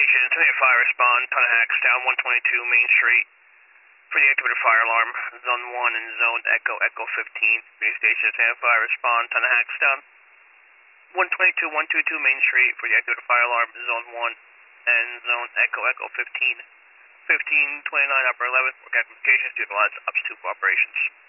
Station, 10 fire respond, ton of hacks down 122 Main Street for the activated fire alarm, Zone 1 and Zone Echo 15. Community Station, 10 fire respond, ton of hacks down 122 Main Street for the activated fire alarm, Zone 1 and Zone Echo 15. 1529 upper 11th, for communications, utilize ups to operations.